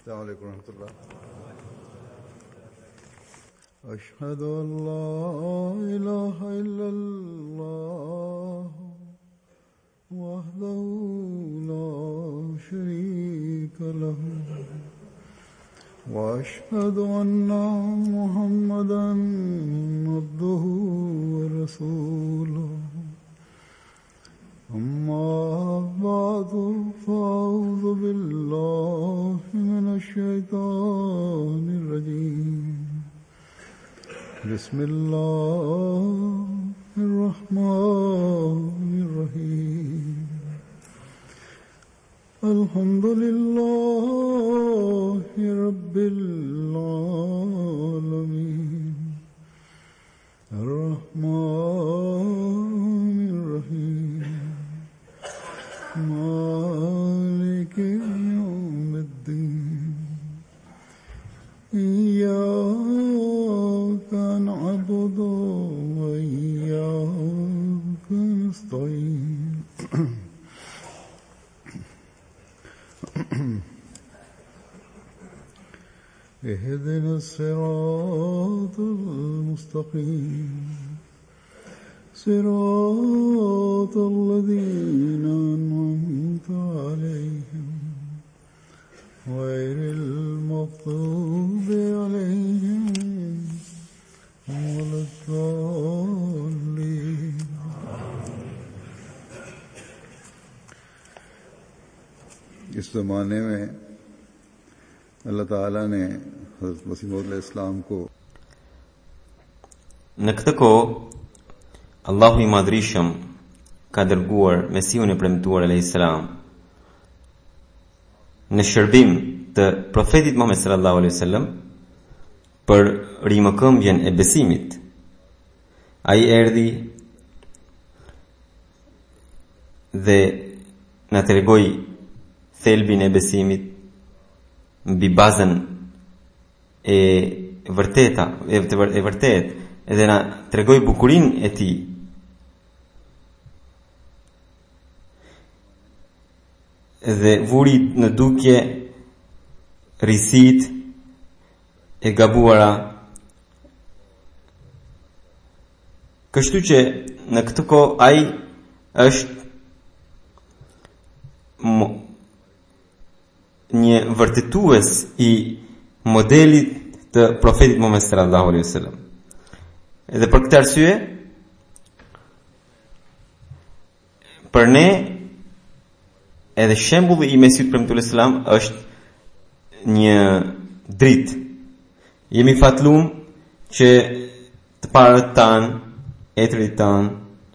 السلام عليكم ورحمة الله. أشهد أن لا إله إلا الله وحده لا شريك له وأشهد أن محمدا عبده ورسوله. أما بعد فأعوذ بالله من الشيطان الرجيم. بسم الله الرحمن الرحيم. الحمد لله رب العالمين الرحمن الرحيم مالك يوم الدين. إياك نعبد وإياك نستعين. اهدنا الصراط المستقيم صراط الذين أنعمت عليهم غير المغضوب عليهم ولا الضالين. इस ज़माने में अल्लाह ताला ने हज़रत मसीह मौऊद अलैहिस्सलाम को Në këtë kohë, Allahu i Madhrishëm ka dërguar Mesihun e premtuar alayhisalam në shërbim të profetit Muhammed sallallahu alaihi wasallam për rimëkëmbjen e besimit. Ai erdhi dhe na tregoi thelbin e besimit mbi bazën e vërtet, edhe na tregoi bukurinë e tij. Dhe vuri në dukje risit e gabuara. Kështu që në këtë kohë ai është një vërtetues i modelit të profetit Muhammed sallallahu alaihi wasallam. Edhe për këtë arsye, për ne edhe shembulli i Mesihut premtuar selam është një dritë. Jemi fatlum që të parët tanë, etrit tanë,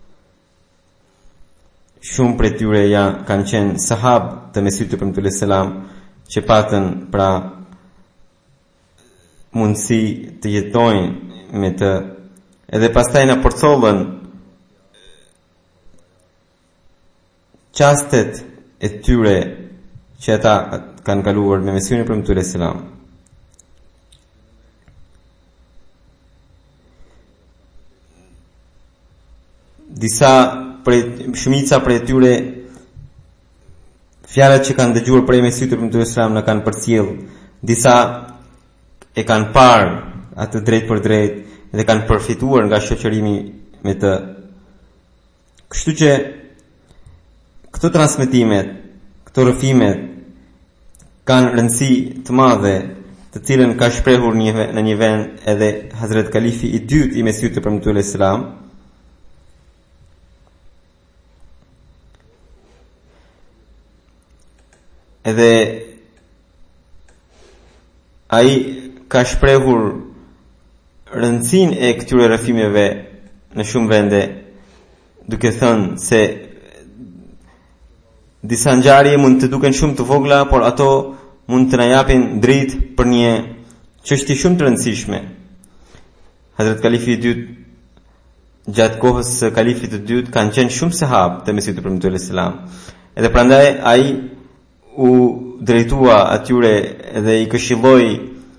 shumë prej tyre kanë qenë sahab të Mesihut premtuar selam, që patën pra mundësi të jetojnë me të, edhe pastaj na përcollën çastet e tyre që ata kanë kaluar me Mesihun e premtuar selam. Shumica prej tyre fjalët që kanë dëgjuar prej Mesihut e premtuar selam na kanë përcjell. Disa e kanë parë atë drejt për drejt dhe kanë përfituar nga shoqërimi me të. Kështu që këto transmetimet, këto rrëfimet kanë rëndësi të madhe, të cilën ka shprehur në një vend edhe Hazret Kalifi i dytë i Mesihut të premtuar selam. Edhe ai ka shprehur rëndësinë e këtyre rrëfimeve në shumë vende, duke thënë se disa ngjarje mund të duken shumë të vogla, por ato mund të na japin dritë për një çështje shumë të rëndësishme. Hazret Kalifi i dytë, gjatë kohës së kalifit të dytë, kanë qenë shumë sahab të Mesihut të premtuar selam. Edhe prandaj ai u drejtua atyre dhe i këshilloi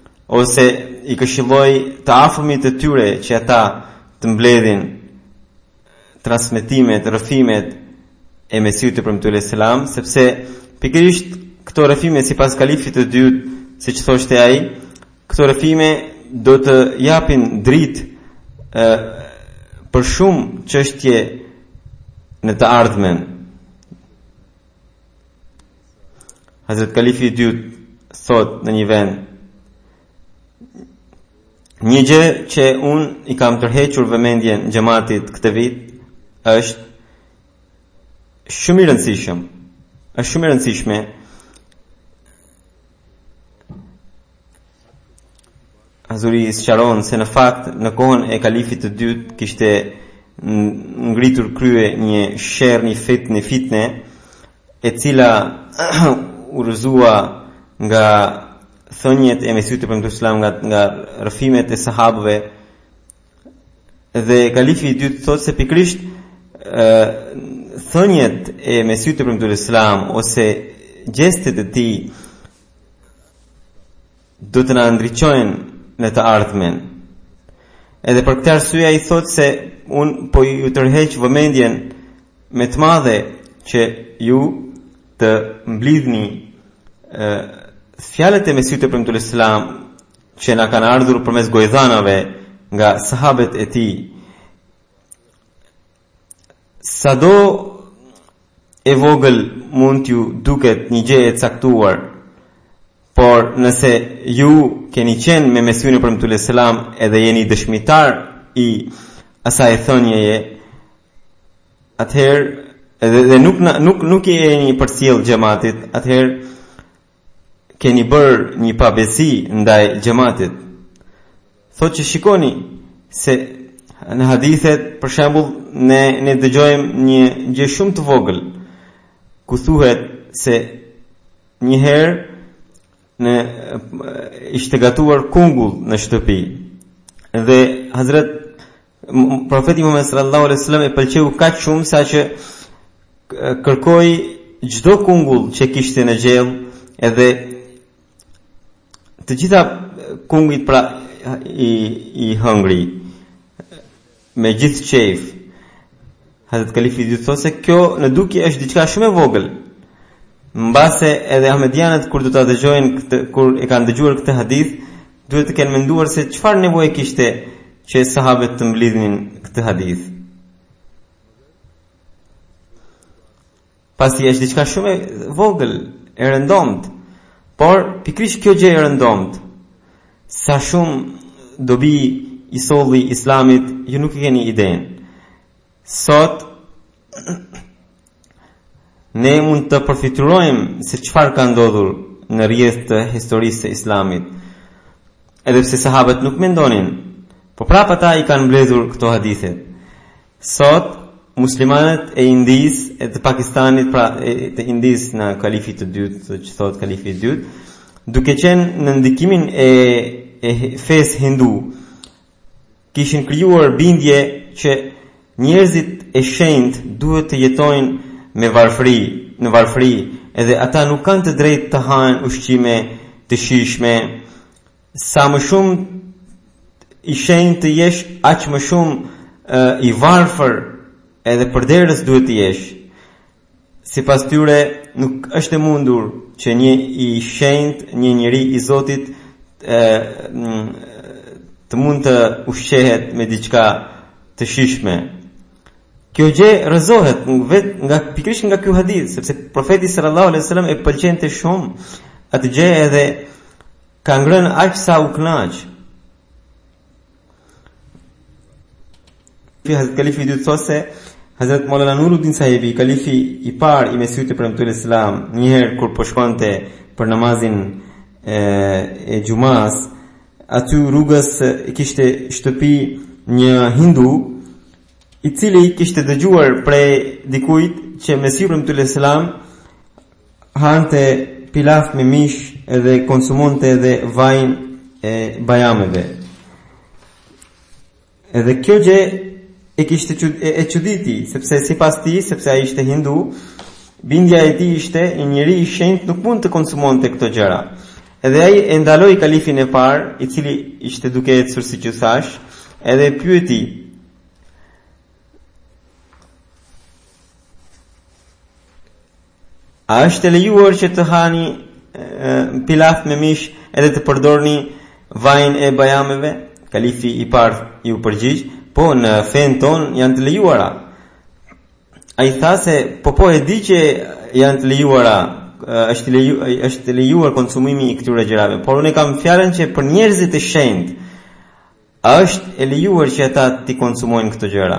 të afërmit të tyre që ata të mbledhin transmetimet, rrëfimet e Mesihut të premtuar selam, sepse pikërisht këto rrëfime sipas kalifit të dytë siç thoshte ai, këto rrëfime do të japin dritë për shumë çështje në të ardhmen. Hazrat Kalifi i dytë thot në një vend, një gjë që unë i kam tërhequr vëmendjen xhamatit këtë vit është shumë i rëndësishme Hazuri sqaron se në fakt në kohën e kalifit të dytë kishte ngritur krye një sherr, një fitne e cila urrëzua nga thënjet e Mesihut premtuar Islam, nga rrëfimet e sahabëve, dhe kalifi i dytë thotë se pikrisht thënjet e Mesihut premtuar Islam ose gjestet e tij do të na ndriçojnë në të ardhmen. Edhe për këtë arsye ai thotë se un po ju tërheq vëmendjen me të madhe që ju të mblidhni fjalët e Mesihut premtuar Islam që na kanë ardhur përmes gojdhanave nga sahabët e tij. Sado e vogël mund t'ju duket një gjë e caktuar, por nëse ju keni qenë me Mesihun premtuar Islam edhe jeni dëshmitar i asaj thënieje, atëherë edhe nuk jeni përcjell xhamatit, atëherë keni bërë një pabesi ndaj xhamatit. Thotë që shikoni se në hadithet, për shembull, ne dëgjojmë një gjë shumë të vogël, ku thuhet se një herë ishte gatuar kungull në shtëpi, dhe Hazrat Profeti Muhammed sallallahu alaihi wasallam e pëlqeu kaq shumë sa që kërkoi çdo kungull që kishte në gjell, edhe të gjitha kungujt pra i hëngri me gjithë qejf. Hazrat Kalifi i dytë thotë se kjo në dukje është diçka shumë e vogël. Mbase edhe ahmedianët kur do ta dëgjojnë kur e kanë dëgjuar këtë hadith, duhet të kenë menduar se çfarë nevoje kishte që sahabët të mblidhnin këtë hadith. Pasi është diçka shumë e vogël, e rëndomt, por pikrisht kjo gjë e rëndomt, sa shumë dobi i solli Islamit, ju nuk e keni idenë. Sot ne mund të përfiturojmë se çfarë ka ndodhur në rrjedhë të historisë së Islamit. Edhe pse sahabët nuk mendonin, por prapë ata i kanë mbledhur këto hadithe. Sot muslimanët e Indis e të Pakistanit, pra të Indis në kalifit të dytë, që thot kalifi i dytë, duke qenë në ndikimin e fesë hindu, kishin krijuar bindje që njerëzit e shenjtë duhet të jetojnë në varfëri, edhe ata nuk kanë të drejtë të hanë ushqime të shijshme. Sa më shumë i shenjtë të jesh, aq më shumë i varfër edhe përderës duhet të jesh. Sipas tyre nuk është e mundur që një i shenjtë, një njeri i Zotit të mund të ushqehet me diçka të shijshme. Kjo gjë rrëzohet pikërisht nga ky hadith, sepse profeti sallallahu alaihi wasallam e pëlqente shumë atë gjë edhe ka ngrënë aq sa u kënaq. Kalifi i dytë thotë se Hazrat Maulana Nuruddin Sahibi, kalifi i parë i Mesihut premtuar Islam, një herë kur po shkonte për namazin e xumas, aty rrugës kishte shtëpi një hindu, i cili kishte dëgjuar prej dikujt që Mesihu premtuar Islam hante pilaf me mish edhe konsumonte edhe vajin e bajameve. Edhe kjo gjë e kishte e çuditi, sepse sipas tij, sepse ai ishte hindu, bindja e tij ishte një njeri i shenjtë nuk mund të konsumonte këto gjëra. Edhe ai e ndaloi kalifin e parë, i cili ishte duke ecur siç u thash, edhe e pyeti: a është e lejuar që të hani pilaf me mish edhe të përdorni vajin e bajameve? Kalifi i parë ju përgjigj, po në fen ton janë të lejuara. Ai tha se po e di që janë të lejuara, është lejuar konsumimi i këtyre gjërave, por unë kam fjalën që për njerëzit e shenjtë është e lejuar që ata të konsumojnë këto gjëra.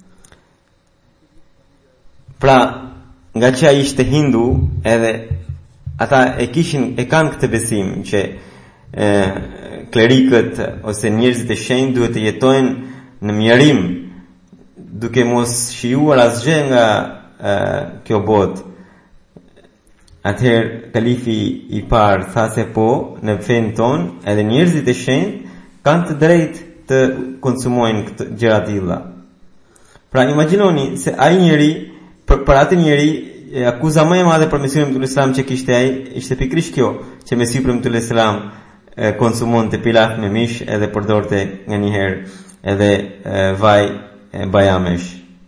Pra, nga që ai ishte hindu, edhe ata e kanë këtë besim që klerikët ose njerëzit e shenjtë duhet të jetojnë në mjerim, duke mos shijuar asgjë nga kjo botë. Atëherë kalifi i parë tha se po, në fen ton, edhe njerëzit e shenjtë kanë të drejtë të konsumojnë këtë gjëra të tilla. Pra imagjinoni se ai njeri, për atë njeri, akuza më e madhe për Mesiun e Islam që kishte ai ishte pikërisht kjo, që Mesiu e Islam konsumonte pilaf me mish edhe përdorte nganjëherë edhe vaj bajamesh.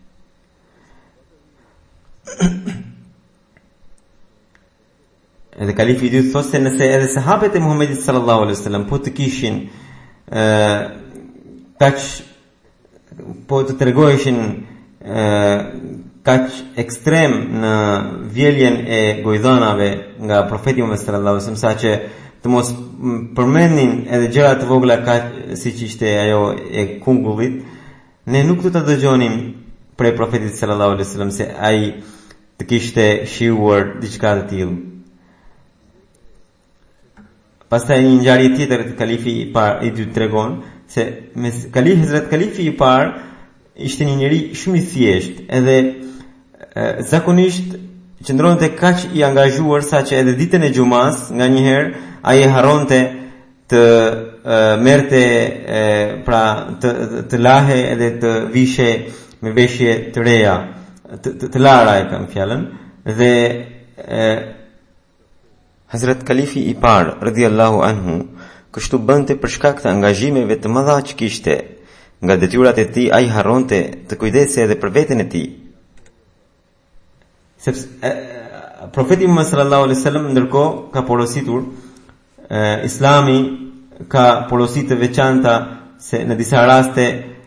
Edhe kalifi i dytë thotë se nëse edhe sahabët e Muhamedit sallallahu alaihi wasallam po të kishin po të tregoheshin kaq ekstrem në vjeljen e gojdhanave nga profeti Muhammed sallallahu alaihi wasallam, saqë të mos përmendnin edhe gjëra të vogla kaq siç ishte ajo e kungullit, ne nuk do ta dëgjonim prej profetit sallallahu alaihi wasallam se ai të kishte shijuar diçka të tillë. Pastaj një ngjarje tjetër të kalifi i parë i dytë tregon se Hazrat kalifi i parë ishte një njeri shumë i thjeshtë, edhe zakonisht qëndronte kaq i angazhuar saqë edhe ditën e xumas nganjëherë ai harronte të merrte pra të lahe edhe të vishe me veshje të reja, të lara e kam fjalën, dhe Hazrat kalifi i parë radhiyallahu anhu kështu bënte për shkak të angazhimeve të mëdha që kishte. Nga detyrat e tij ai harronte të kujdesej edhe për veten e tij. Sepse profeti Muhammed sallallahu alaihi wasallam ndërkohë ka porositur, Islami ka porositë të veçanta se në disa raste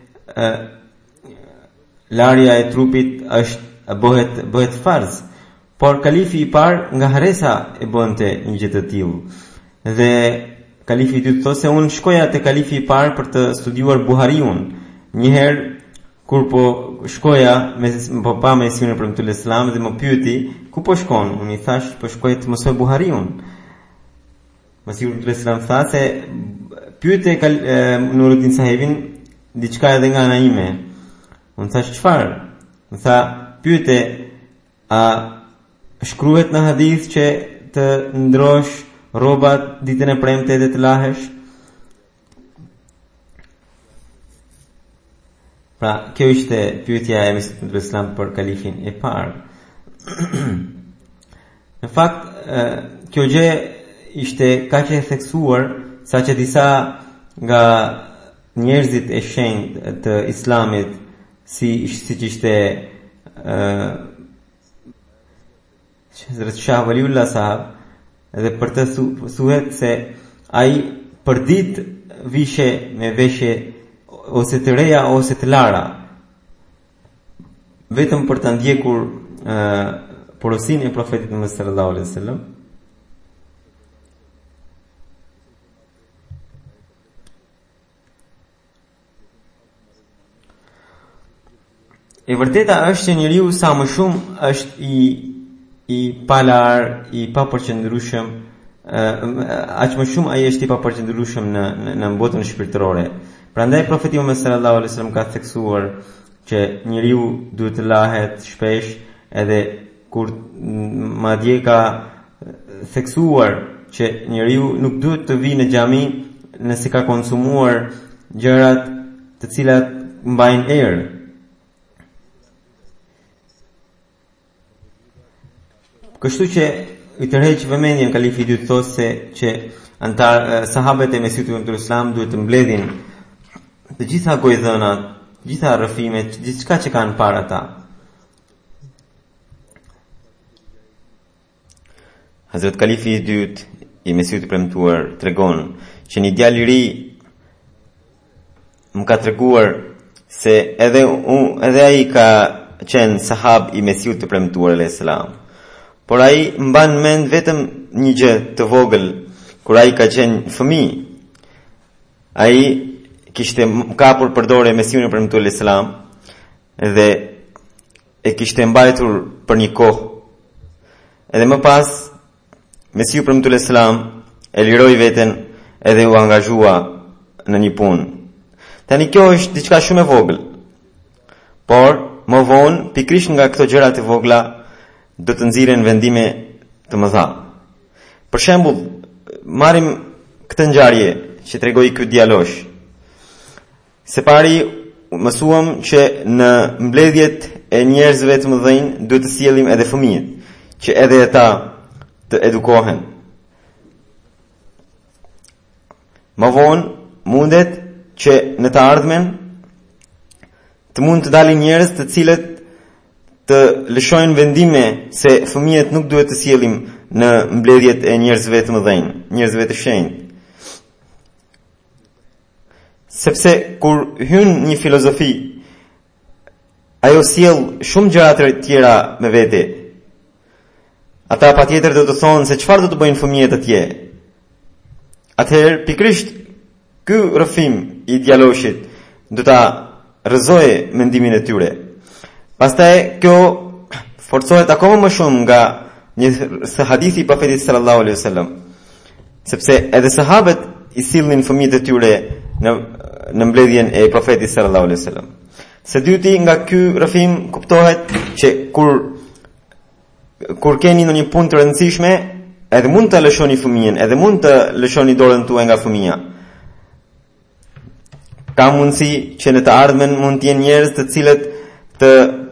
larja e trupit bëhet farz. Por kalifi i parë nga haresa e bënte një gjë të tillë. Dhe kalifi i dytë thotë se unë shkoja te kalifi i parë për të studiuar Buhariun. Një herë kur po shkoja po pa Mesiun e Islam dhe më pyeti ku po shkon, unë i thash po shkoj të mësoj Buhariun. Mesiu e Islam tha se pyete Nuruddin sahibin diçka edhe nga ana ime. Unë thash çfarë? Më tha pyete a shkruhet në hadith që të ndrosh rrobat ditën e premte dhe të lahesh? Pra, kjo ishte pyetja e Mesiut e Islam për kalifin e parë. Në fakt, kjo gjë ishte kaq e theksuar saqë disa nga njerëzit e shenjtë të Islamit, siç ishte Hazrat Shah Waliullah sahab, edhe për të thuhet se ai për ditë vishe me veshje ose të reja ose të lara, vetëm për të ndjekur porosinë e profetit Muhammed sallallahu alaihi wasallam. E vërteta është që njeriu sa më shumë është i palar, i papërqendrueshëm, aq më shumë ai është i papërqendrueshëm në botën shpirtërore. Prandaj profeti Muhammed sallallahu alaihi wasallam ka theksuar që njeriu duhet të lahet shpesh, edhe kur madje ka theksuar që njeriu nuk duhet të vijë në xhami nëse ka konsumuar gjërat të cilat mbajnë erë. Kështu që i tërheq vëmendjen kalifi i dytë thotë se që sahabët e Mesiut e Islam duhet të mbledhin të gjitha gojdhënat, të gjitha rrëfimet, gjithçka që kanë para ta. Hazrat kalifi i dytë i Mesiut i premtuar tregon që një djalë i ri më ka treguar se edhe ai ka qenë sahab i Mesiut të premtuar alayhis salam. Por ai mban mend vetëm një gjë të vogël kur ai ka qenë fëmijë. Ai kishte kapur përdore Mesiun e premtuar alayhis salam dhe e kishte mbajtur për një kohë. Edhe më pas Mesiu premtuar alayhis salam e liroi veten edhe u angazhua në një punë. Tani kjo është diçka shumë e vogël. Por më vonë, pikrisht nga këto gjëra të vogla, do të nxirren vendime të mëdha. Për shembull, marrim këtë ngjarje që tregoi ky djalosh. Së pari mësuam që në mbledhjet e njerëzve të mëdhenj duhet të sjellim edhe fëmijët, që edhe ata të edukohen. Më vonë mundet që në të ardhmen të mund të dalin njerëz të cilët të lëshojnë vendime se fëmijët nuk duhet të sjellim në mbledhjet e njerëzve të mëdhenj, njerëzve të shenjtë. Sepse kur hyn një filozofi, ajo sjell shumë gjëra të tjera me vete. Ata patjetër do të thonë se çfarë do të bëjnë fëmijët atje. Atëherë pikrisht ky rrëfim i djaloshit do ta rrëzoje mendimin e tyre. Pastaj kjo forcohet akoma më shumë nga një hadithi i Profetit sallallahu alaihi wasallam. Sepse edhe sahabët i sillnin fëmijët e tyre në mbledhjen e Profetit sallallahu alaihi wasallam. Së dyti nga ky rrëfim kuptohet që kur keni ndonjë punë të rëndësishme, edhe mund të lëshoni fëmijën, edhe mund të lëshoni dorën tuaj nga fëmia. Ka mundësi që në të ardhmen mund të jenë njerëz të cilët të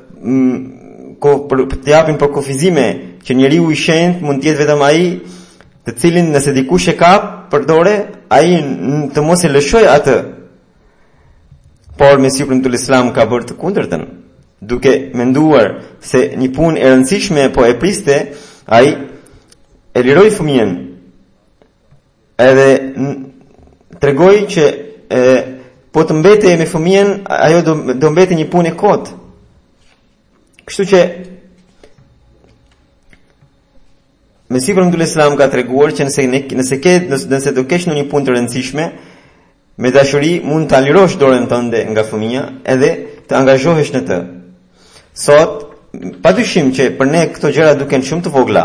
japin për kufizime që njeriu i shenjtë mund të jetë vetëm ai të cilin nëse dikush e kap për dorë, ai të mos e lëshojë atë. Por Mesiu premtuar Islam ka bërë të kundërtën, duke menduar se një punë e rëndësishme po e priste, ai e liroi fëmijën. Edhe tregoi që po të mbete me fëmijën, ajo do mbete një punë e kotë. Kështu që Mesiu premtuar Islam ka treguar që nëse do kesh në një punë të rëndësishme, me dashuri mund ta lirosh dorën tënde nga fëmia edhe të angazhohesh në të. Sot, padyshim që për ne këto gjëra duken shumë të vogla.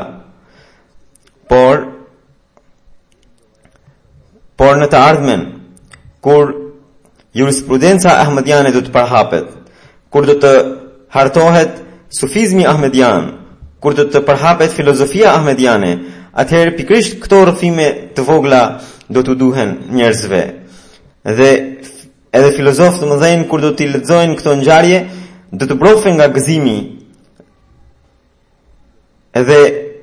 Por në të ardhmen, kur jurisprudenca ahmediane do të përhapet, kur do të hartohet sufizmi ahmedian, kur do të përhapet filozofia ahmediane, atëherë pikrisht këto rrëfime të vogla do të duhen njerëzve. Dhe edhe filozofët të mëdhenj kur do t'i lexojnë këto ngjarje, do të brofen nga gëzimi. Edhe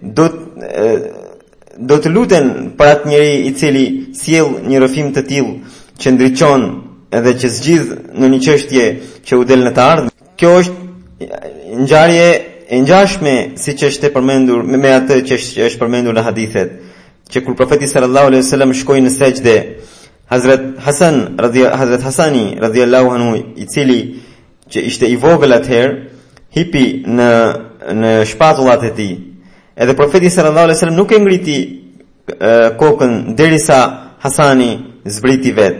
do të luten për atë njeri i cili sjell një rrëfim të tillë që ndriçon edhe që zgjidh në një çështje që u del në të ardhmen. Kjo është ngjarje e ngjashme siç është përmendur me atë që është përmendur në hadithet, që kur profeti sallallahu alaihi wasallam shkoi në sejdë, Hazrat Hasani radhiyallahu anhu, i cili që ishte i vogël atëherë, hipi në shpatullat e tij. Edhe profeti sallallahu alaihi wasallam nuk e ngriti kokën derisa Hasani zbriti vet.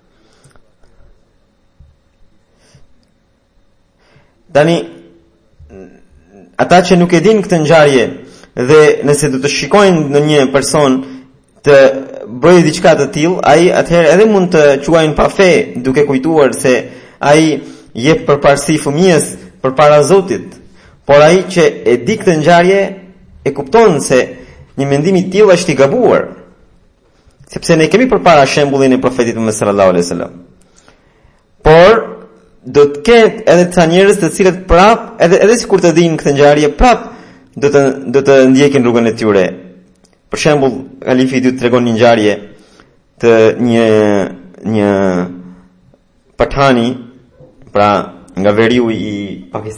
Tani ata që nuk e din këtë ngjarje dhe nëse do të shikojnë në një person të bëjë diçka të tillë, ai atëherë edhe mund të quajnë pa fe, duke kujtuar se ai jep përparësi fëmijës përpara Zotit. Por ai që e di këtë ngjarje e kupton se një mendim i tillë është i gabuar. Sepse ne kemi përpara shembullin e profetit Muhammed sallallahu alaihi wasallam. Por do të ketë edhe ca njerëz të cilët prap, edhe sikur të dinë këtë ngjarje, prap do të ndjekin rrugën e tyre. Për shembull, Halifi i dytë tregon një ngjarje të një pathani, pra nga veriu i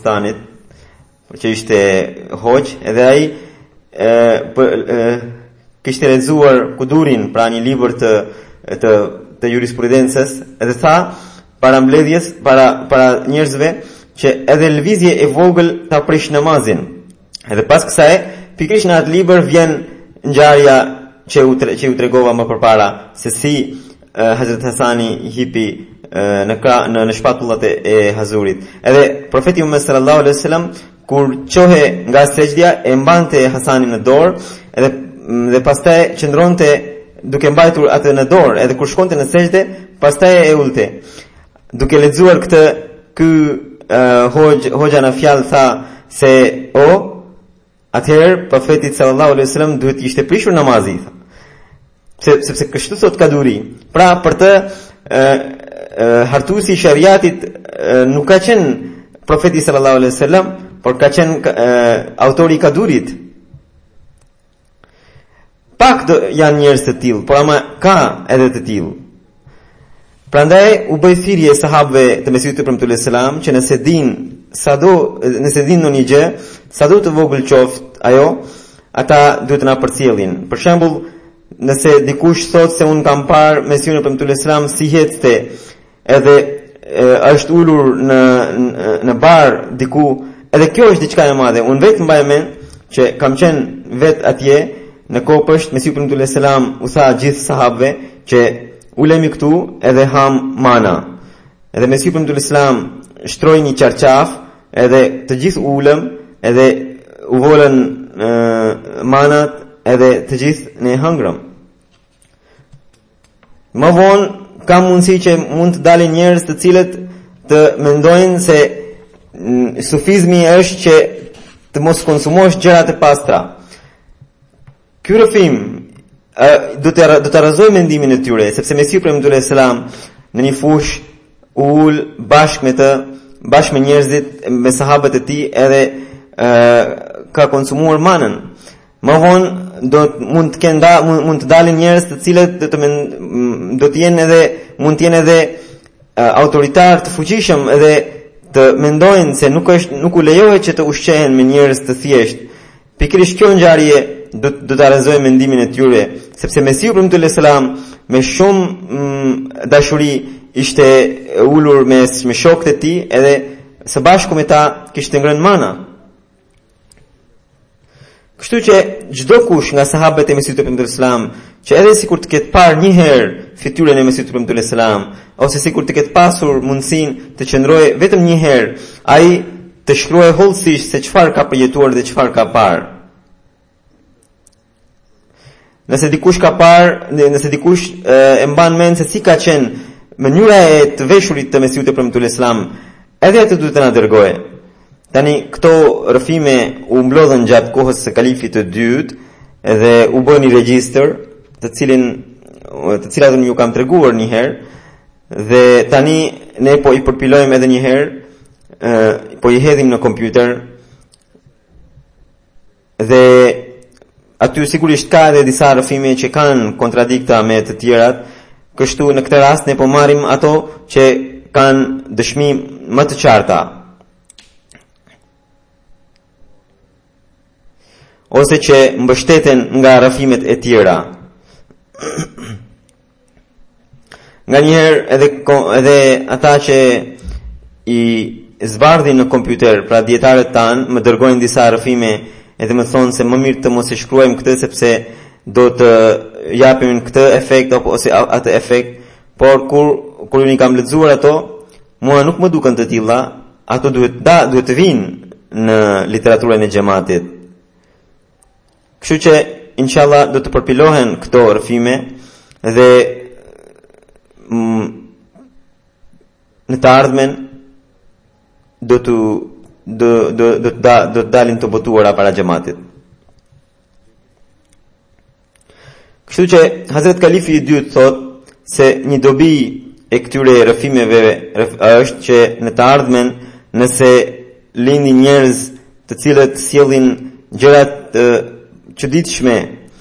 që ishte hoq, edhe ai kishte lexuar Kudurin, pra një libër të jurisprudencës, edhe tha para mbledhjes, para njerëzve që edhe lëvizje e vogël ta prish namazin. Edhe pas kësaj, pikërisht në atë libër vjen ngjarja që u tregova më përpara, se si Hazrat Hasani hipi në shpatullat e Hazurit. Edhe profeti Muhammed sallallahu alaihi wasallam kur çohe nga sejdja e mbante Hasanin në dorë, dhe pastaj qëndronte duke mbajtur atë në dorë, edhe kur shkonte në sejdë, pastaj e ulte. Duke lexuar ky hoxha në fjalë tha se atëherë profeti sallallahu alaihi wasallam duhet të ishte prishur namazi, sepse kështu thot Kaduri. Pra për të hartuesi i shariatit nuk ka qenë profeti sallallahu alaihi wasallam, por ka qenë autori i Kadurit. Pak janë njerëz të tillë, por ama ka edhe të tillë. Prandaj u bë thirrje sahabëve të Mesihut premtues selam që nëse din ndonjë gjë, sado të vogël qoftë ajo, ata duhet na përcjellin. Për shembull, nëse dikush thotë se un kam parë Mesihun premtues selam si hecte, edhe është ulur në bar diku, edhe kjo është diçka e madhe. Un vetë mbaj mend që kam qenë vet atje në kopësht, Mesihu premtues selam u tha gjithë sahabëve që ulemi këtu edhe ham mana. Edhe Mesihu premtues selam shtroi një qarqaf, edhe të gjithë ulëm, edhe u volën manat, edhe të gjithë ne hëngrëm. Më vonë ka mundësi që mund të dalin njerëz të cilët të mendojnë se sufizmi është që të mos konsumosh gjërat e pastra. Ky rrëfim do të rrezoj mendimin e tyre, sepse Mesihu premtues selam në një fush ul bashkë me njerëzit, me sahabët e tij, edhe ka konsumuar manën. Më vonë mund të dalin njerëz të cilët mund të jenë edhe autoritar të fuqishëm, edhe të mendojnë se nuk u lejohet që të ushqehen me njerëz të thjeshtë. Pikërisht kjo ngjarje do ta rrezoj mendimin e tyre, sepse Mesihu premtues selam me shumë dashuri ishte ulur me shokët e tij, edhe së bashku me ta kishte ngrënë mana. Kështu që çdo kush nga sahabët e Mesihut premtues selam, që edhe sikur të ketë parë një herë fytyrën e Mesihut premtues selam, ose sikur të ketë pasur mundësinë të qëndrojë vetëm një herë, ai të shkruajë hollësisht se çfarë ka përjetuar dhe çfarë ka parë. Nëse dikush e mban mend se si ka qenë mënyra e të veshurit të Mesihut premtues selam, edhe atë duhet të na dërgojë. Tani këto rrëfime u mblodhen gjatë kohës së kalifit të dytë, edhe u bën një regjistër, të cilat unë ju kam treguar një herë, dhe tani ne po i përpilojmë edhe një herë, po i hedhim në kompjuter, dhe aty sigurisht ka edhe disa rrëfime që kanë kontradikta me të tjerat. Kështu në këtë rast ne po marrim ato që kanë dëshmi më të qarta, ose që mbështeten nga rrëfimet e tjera. Nganjëherë edhe ata që i zbardhin në kompjuter, pra dietarët tanë, më dërgojnë disa rrëfime edhe më thonë se më mirë të mos e shkruajmë këtë, sepse do të japim këtë efekt ose atë efekt, por kur unë kam lexuar ato, mua nuk më duken të tilla, ato duhet të vinë në literaturën e xhamatit. Kështu që inshallah do të përpilohen këto rrëfime, dhe në të ardhmen do të dalin të botuara para xhamatit. Kështu që Hazret Kalifi i dytë thot se një dobi e këtyre rrëfimeve është që në të ardhmen, nëse lindin njerëz të cilët sjellin gjërat të çuditshme,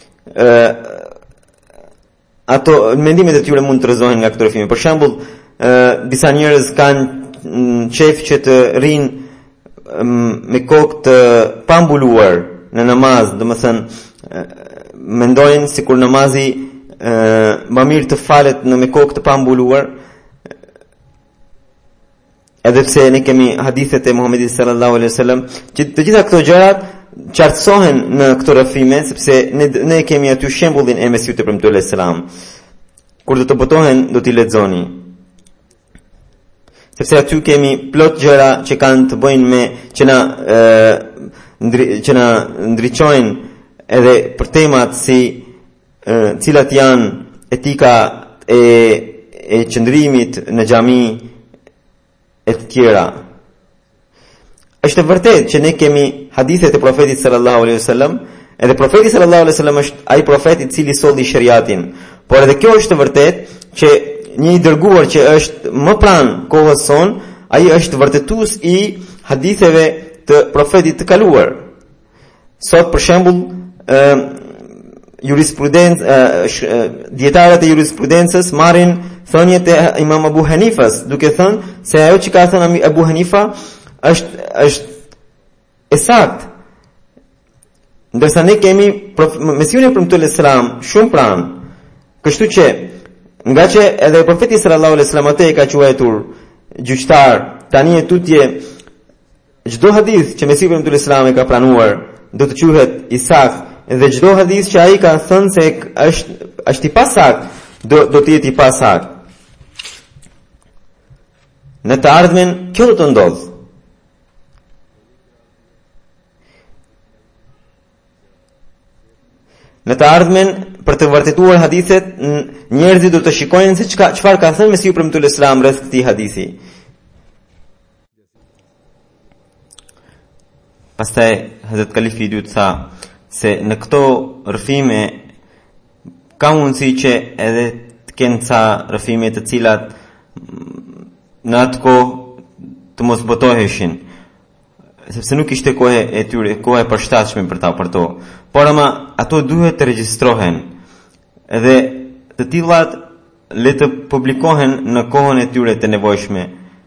ato mendimet e tyre mund të rrezohen nga këto rrëfime. Për shembull, disa njerëz kanë qef që të rinë me kokë të pambuluar në namaz, domethënë mendojnë sikur namazi më mirë të falet në me kokë të pambuluar, edhe pse ne kemi hadithet e Muhamedit sallallahu alaihi wasallam që të gjitha këto gjërat qartësohen në këto rrëfime, sepse ne kemi aty shembullin e Mesihut të premtuar alayhis salam. Kur do të botohen, do t'i lexoni. Sepse aty kemi plot gjëra që kanë të bëjnë me që na ndriçojnë edhe për temat si cilat janë etika e qëndrimit në xhami e të tjera. Është vërtet që ne kemi hadithet e profetit sallallahu alaihi wasallam, edhe profeti sallallahu alaihi wasallam është ai profet i cili solli shariatin. Por edhe kjo është vërtet që një i dërguar që është më pranë kohës son, ai është vërtetues i haditheve të profetit të kaluar. Sot për shembull dietarët e jurisprudencës marrin thënjet e Imam Abu Hanifas, duke thënë se ajo që ka thënë Abu Hanifa është e saktë. Ndërsa ne kemi Mesihun e premtuar Islam shumë pranë. Kështu që nga që edhe profeti sallallahu alaihi wasallam atë e ka quajtur gjyqtar, tani e tutje çdo hadith që Mesihu i premtuar Islam e ka pranuar do të quhet i saktë, dhe çdo hadith që ai ka thënë se është i pasakt, do të jetë i pasakt. Në të ardhmen kjo do të ndodhë. Në të ardhmen, për të vërtetuar hadithet, njerëzit do të shikojnë se çfarë ka thënë Mesihu i premtuar Islam rreth këtij hadithi. Pastaj Hazrat Kalifi i dytë tha se në këto rrëfime ka mundësi që edhe të kenë ca rrëfime të cilat në atë kohë të mos botoheshin, sepse nuk ishte kohë e tyre, kohë e përshtatshme për to. Por ama ato duhet të regjistrohen, edhe të tillat le të publikohen në kohën e tyre të nevojshme.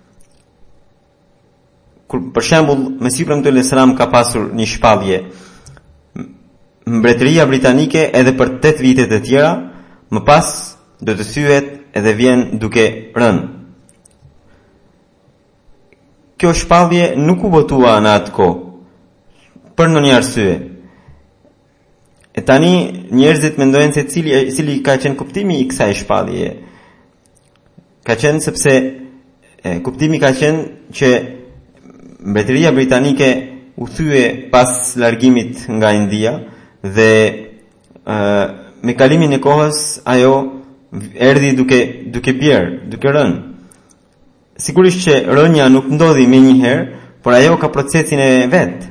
Kur për shembull Mesihu i premtuar Islam ka pasur një shpallje, Mbretëria Britanike edhe për 8 vite të tjera, më pas do të thyhet edhe vjen duke rënë. Kjo shpallje nuk u botua në atë kohë, për ndonjë arsye. E tani njerëzit mendojnë se cili ka qenë kuptimi i kësaj shpallje. Ka qenë sepse kuptimi ka qenë që Mbretëria Britanike u thye pas largimit nga India, dhe me kalimin e kohës ajo erdhi duke bjerë, duke rënë. Sigurisht që rënja nuk ndodhi me një herë, por ajo ka procesin e vetë.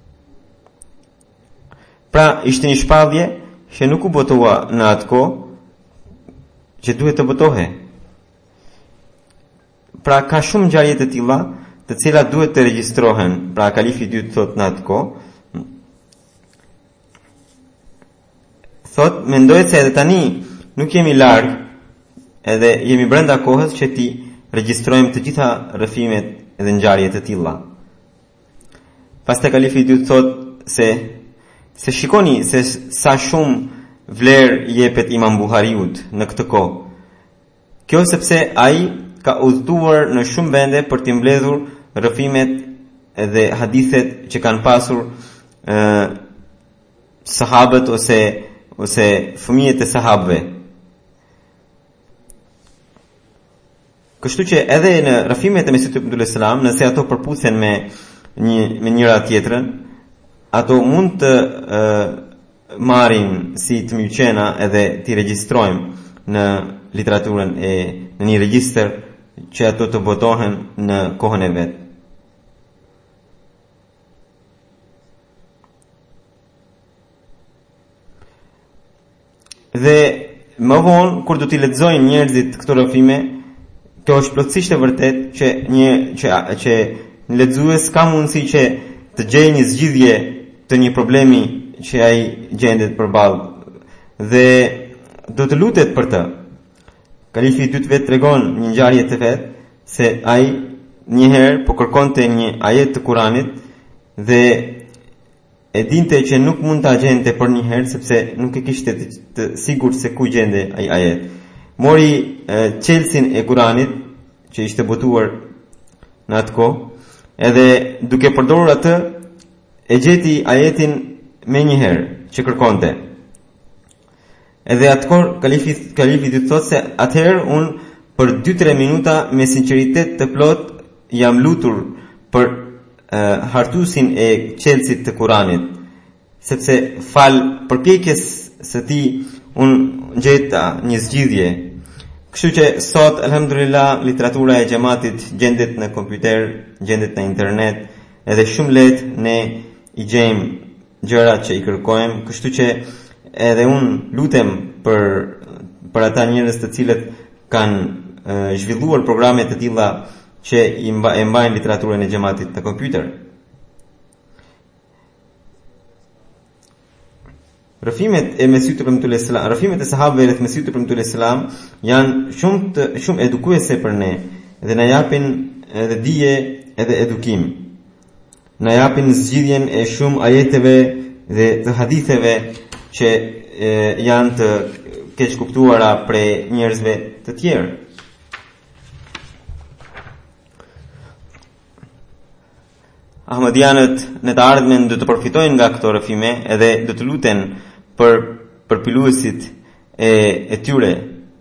Pra ishte një shpallje që nuk u botua në atë kohë, që duhet të botohe. Pra ka shumë ngjarje të tilla, të cilat duhet të regjistrohen. Pra Kalifi i dytë thot në atë kohë, thot, mendoj se edhe tani nuk jemi larg, edhe jemi brenda kohës që ti regjistrojmë të gjitha rrëfimet edhe ngjarjet e tilla. Pastaj Kalifi i dytë thot se shikoni se sa shumë vlerë jepet Imam Buhariut në këtë kohë. Kjo sepse ai ka udhëtuar në shumë vende për të mbledhur rrëfimet edhe hadithet që kanë pasur sahabët ose fëmijët e sahabëve. Kështu që edhe në rrëfimet e Mesihut ibn Islam, nëse ato përputhen me njëra tjetrën, ato mund të marrin si të mëqena edhe t'i regjistrojmë në literaturën në një regjistër që ato të botohen në kohën e vet. Dhe më vonë kur do t'i lexojnë njerëzit këto rrëfime, kjo është plotësisht e vërtet që një lexues ka mundësi që të gjejë një zgjidhje të një problemi që ai gjendet përballë dhe do të lutet për të. Kalifi i dytë vetë tregon një ngjarje të vet se ai një herë po kërkonte një ajet të Kuranit dhe e dinte që nuk mund ta gjente për një herë sepse nuk e kishte të sigurt se ku gjende ai ajet. Mori qelsin e Kuranit që ishte botuar në atë kohë, edhe duke përdorur atë e gjeti ajetin me një herë që kërkonte. Edhe atkor kalifi të thotë se atëherë unë për 2-3 minuta me sinqeritet të plot jam lutur për hartusin e qelësit të Kuranit, sepse fal përpjekjes së tij unë gjeta një zgjidhje. Kështu që sot alhamdulillah literatura e xhamatit gjendet në kompjuter, gjendet në internet, edhe shumë lehtë ne i gjejmë gjërat që i kërkojmë, kështu që edhe unë lutem për ata njerëz të cilët kanë zhvilluar programe të tilla që e mbajnë literaturën e xhamatit në kompjuter. Rëfimet e Mesihut premtues selam, rëfimet e sahabëve rreth Mesihut premtues selam janë shumë edukuese për ne dhe na japin edhe dije edhe edukim. Na japin zgjidhjen e shumë ajeteve dhe të haditheve që janë të keq kuptuara prej njerëzve të tjerë. Ahmadianët në të ardhmen do të përfitojnë nga këto rëfime edhe do të luten për përpiluesit e tyre.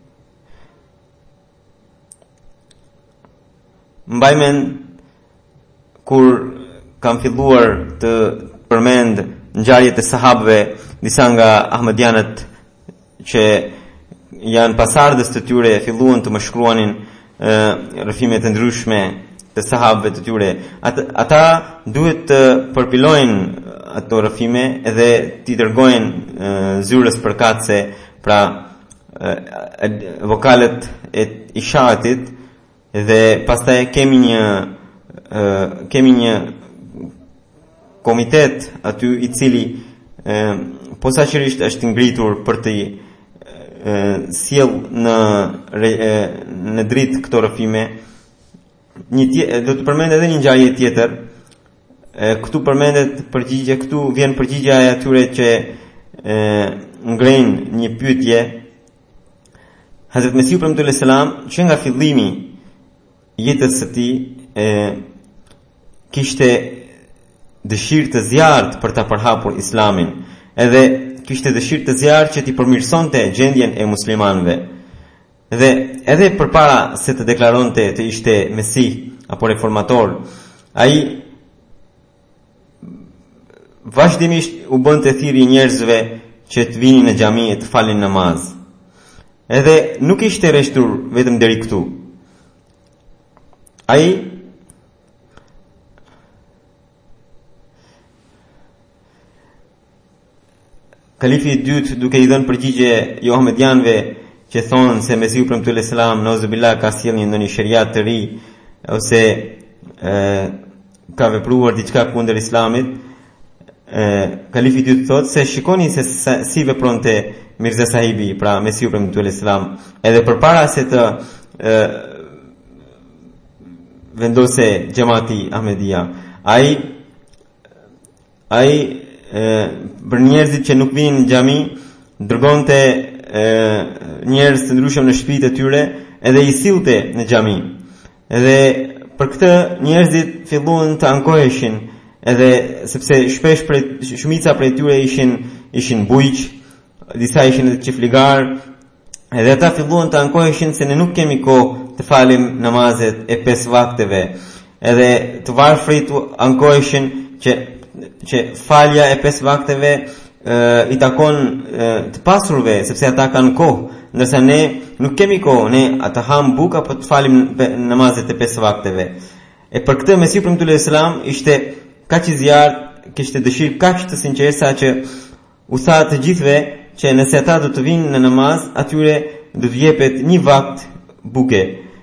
Mbajmen kur kam filluar të përmend ngjarjet e sahabëve, disa nga ahmadianët që janë pasardhës të tyre filluan të më shkruanin rëfime të ndryshme të sahabëve të tyre. Ata duhet të përpilojnë ato rëfime edhe t'i dërgojnë zyrës përkatëse, pra vokalet e ishaatit, dhe pastaj kemi një komitet aty i cili posaçërisht është ngritur për të sjell në dritë këto rëfime. Do të përmend edhe një ngjarje tjetër. Këtu përmendet përgjigje, këtu vjen përgjigja e atyre që ngrenë një pyetje. Hazrat Mesihu premtues selam që nga fillimi jetës së tij kishte dëshirë të zjarrt për ta përhapur islamin, edhe kishte dëshirë të zjarrt që t'i përmirësonte gjendjen e muslimanëve. Dhe edhe përpara se të deklaronte të ishte Mesih apo reformator, ai vazhdimisht u bënte thirrje njerëzve që të vinin në xhami e të falin namaz. Edhe nuk ishte rreshtur vetëm deri këtu. Ai kalifi i dytë, duke i dhënë përgjigje jo ahmedianëve që thonë se Mesihu premtues selam nauzubillah ka sjellë ndonjë shariat të ri ose ka vepruar diçka kundër islamit, kalifi i dytë thotë se shikoni se si vepronte Mirza Sahibi, pra Mesihu premtues selam, edhe përpara se të vendose xhamati Ahmedia, ai për njerëzit që nuk vinin në xhami dërgonte njerëz të ndryshëm në shtëpitë e tyre edhe i sillte në xhami. Edhe për këtë njerëzit filluan të ankoheshin, edhe sepse shpesh shumica prej tyre ishin bujq, disa ishin edhe çifligar, edhe ata filluan të ankoheshin se ne nuk kemi kohë të falim namazet e 5 vakteve. Edhe të varfrit ankoheshin që falja e 5 vakteve i takon të pasurve, sepse ata kanë kohë, ndërsa ne nuk kemi kohë, ne ata ham buk apo të falim namazet e 5 vakteve. E për këtë Mesihu premtues selam ishte kaq i zjarrt, kishte dëshirë kaq të sinqertë sa që u tha të gjithëve që nëse ata do të vinë në namaz, atyre do të jepet 1 vakt buke.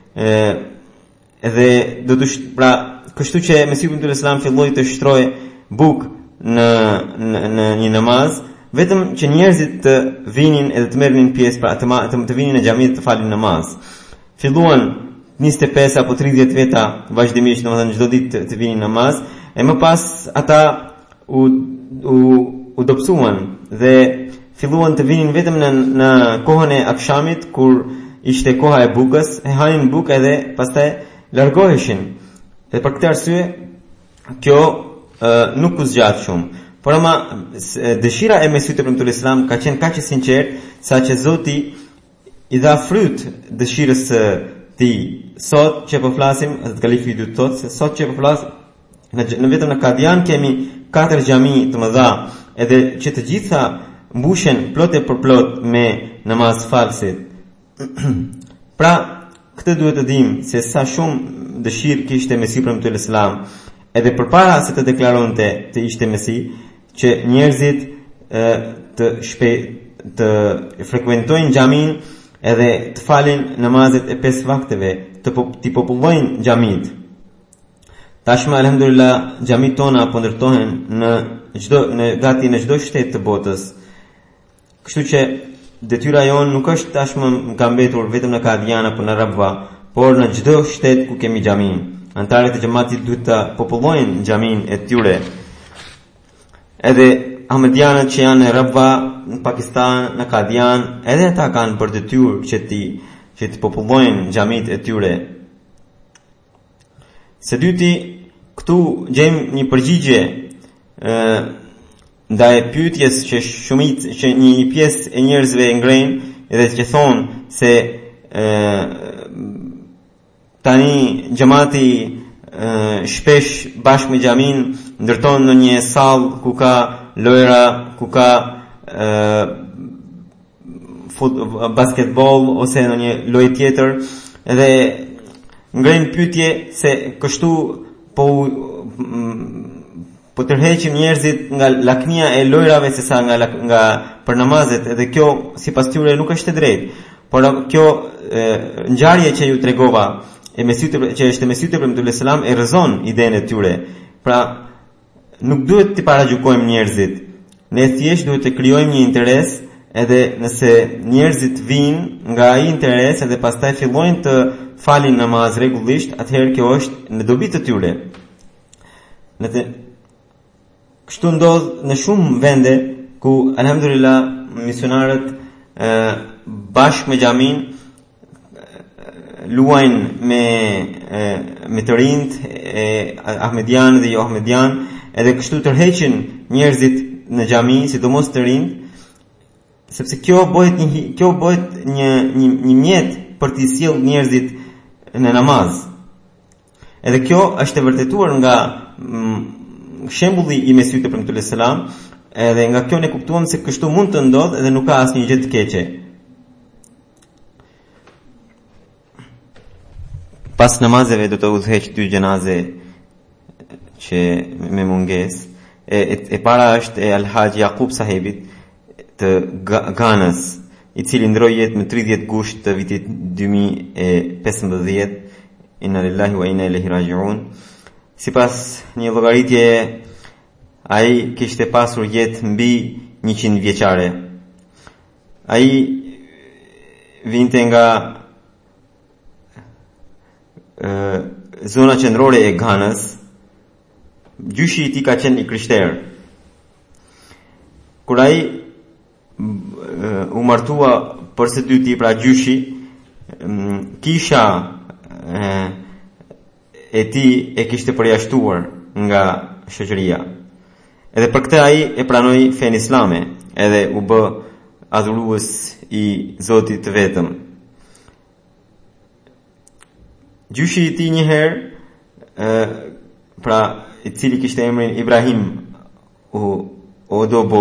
Edhe do të pra kështu që Mesihu premtues selam filloi të shtroje buk në një namaz, vetëm që njerëzit të vinin edhe të merrnin pjesë, pra të vinin në xhami të falin namaz. Filluan 25 apo 30 veta vazhdimisht, domethënë çdo ditë të vinin namaz, e më pas ata u u dobësuan dhe filluan të vinin vetëm në kohën e akshamit kur ishte koha e bukës, e hanin bukë edhe pastaj largoheshin. Dhe për këtë arsye kjo nuk u zgjat shumë. Por ama dëshira e Mesihut e premtuar Islam ka qenë kaq e sinqert saqë Zoti i dha fryt dëshirës së tij. Sot që po flasim, Hazrat Kalifi i dytë thotë se sot që po flasim në vetëm në Kadian kemi 4 xhami të mëdha, edhe që të gjitha mbushen plot e përplot me namaz falsit. Pra, këtë duhet të dim se sa shumë dëshirë kishte Mesihu premtuar Islam, edhe përpara se të deklaronte të ishte Mesih, që njerëzit të frekuentojnë xhamin edhe të falin namazet e 5 vakteve, të popullojnë xhamit. Tashmë alhamdulillah xhamit tona po ndërtohen gati në çdo shtet të botës. Kështu që detyra jonë nuk është tashmë ka mbetur vetëm në Kadian apo në Rabwa, por në çdo shtet ku kemi xhamin. Antarët e xhamatit duhet të popullojnë xhamin e tyre. Edhe Ahmedianët që janë në Rabwa, në Pakistan, në Kadian, edhe ata kanë për detyrë që të popullojnë xhamit e tyre. Së dyti, këtu gjejmë një përgjigje ndaj pyetjes që një pjesë e njerëzve ngrejnë edhe që thonë se tani xhamati shpesh bashkë me xhamin ndërton në një sallë ku ka lojra, ku ka basketball ose në një lojë tjetër, edhe ngrenë pyetje se kështu po tërheqim njerëzit nga lakmia e lojrave se sa nga për namazet, edhe kjo sipas tyre nuk është e drejtë. Por kjo ngjarje që ju tregova që është Mesihu i premtuar Islam e rrezon idenë e tyre. Pra nuk duhet të paragjykojmë njerëzit. Ne thjesht duhet të krijojmë një interes, edhe nëse njerëzit vinë nga ai interes edhe pastaj fillojnë të falin namaz rregullisht, atëherë kjo është në dobi të tyre. Kështu ndodh në shumë vende ku alhamdulillah misionarët bashkë me xhamin luajnë me të rinjt ahmedian dhe jo ahmedian, edhe kështu tërheqin njerëzit në xhami, sidomos të rinjt, sepse kjo bëhet një mjet për të sjellë njerëzit në namaz. Edhe kjo është e vërtetuar nga shembulli i Mesihut e premtuar Islam, edhe nga kjo ne kuptuam se kështu mund të ndodhë edhe nuk ka asnjë gjë të keqe. Pas namazeve do të udhëheq 2 gjenaze që me mungesë. E para është e Al-Haj Yaqub sahibit të Ganës, i cili ndroi jetë me 30 gusht të vitit 2015. Inna lillahi wa inna ilaihi raji'un. Sipas një llogaritje, ai kishte pasur jetë mbi 100 vjeçare. Ai vinte nga zona qendrore e Ganës. Gjyshi i tij ka qenë i krishterë. Kur ai u martua për së dyti, pra gjyshi, kisha e tij e kishte përjashtuar nga shoqëria. Edhe për këtë ai e pranoi fen islame, edhe u bë adhurues i Zotit të vetëm. Gjyshi i tij një herë, pra i cili kishte emrin Ibrahim Odobo,